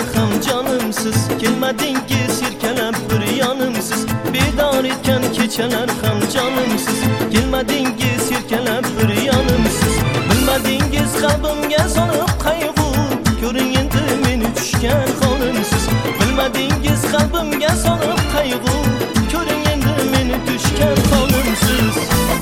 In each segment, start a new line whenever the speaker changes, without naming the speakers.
ham jonimsiz. Kelmadingiz erkalab bir yonimsiz. Bedor etgan kechalar ham jonimsiz. Kelmadingiz erkalab bir yonimsiz. Bilmadingiz qalbimga solib qayg'u. Ko'ring endi meni tushgan holimsiz. Bilmadingiz qalbimga solib qayg'u. Ko'ring endi meni tushgan holimsiz.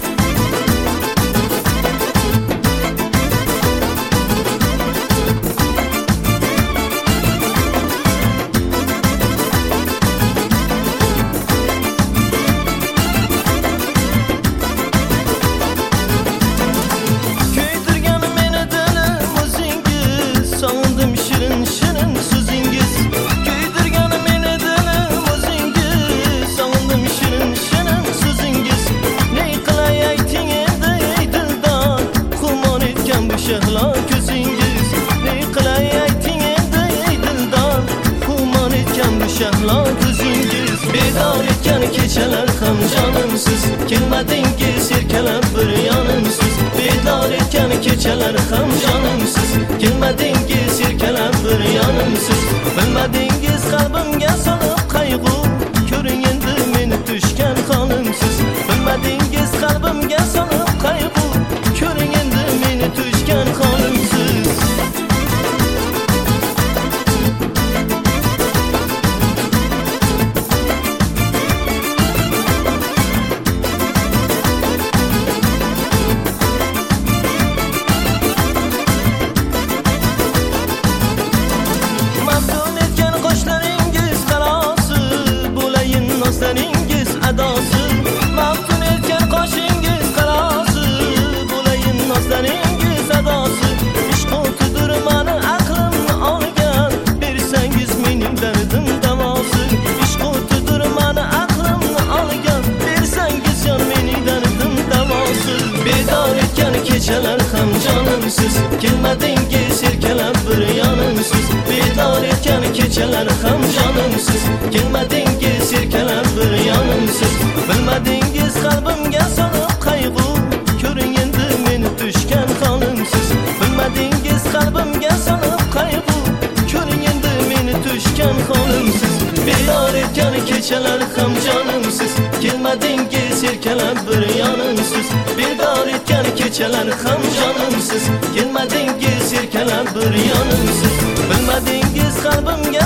Shahlo ko'zingiz ne qilay ayting endi ey dildor, xumon etgan bu shahlo ko'zingiz. Bedor etgan kechalar ham jonimsiz. Kelmadingiz erkalab bir yonimsiz. Bedor etgan kechalar ham jonimsiz. Kelmadingiz erkalab bir yonimsiz. Bilmadingiz qalbimga solib qayg'u. Ko'ring endi meni tushgan holimsiz. Bilmadingiz qalbimga solib qayg'u. Ko'ring endi meni tushgan holimsiz. Maftun etgan qoshlaringiz qarosi, bo'layin nozlaringiz adosi. Maftun etgan qoshingiz qarosi, bo'layin nozlaringiz adosi. Ishq o'tidir mani aqlimni olgan, bersangiz mening dardim davosi. Ishq o'tidir mani aqlimni olgan, bersangiz yon mening dardim davosi. Bedor etgan kechalar ham jonimsiz. Kelmadingiz erkalab bir yonimsiz. Bedor etgan kechalar ham jonimsiz. Kelmadingiz erkalab bir yonimsiz. Bilmadingiz qalbimga solib qayg'u. Ko'ring endi meni tushgan holimsiz. Bilmadingiz qalbimga solib qayg'u. Ko'ring endi meni tushgan holimsiz. Bedor etgan kechalar ham jonimsiz. Kelmadingiz erkalab bir yonimsiz. Bedor etgan kechalar ham jonimsiz. Kelmadingiz erkalab bir yonimsiz. Bilmadingiz qalbimga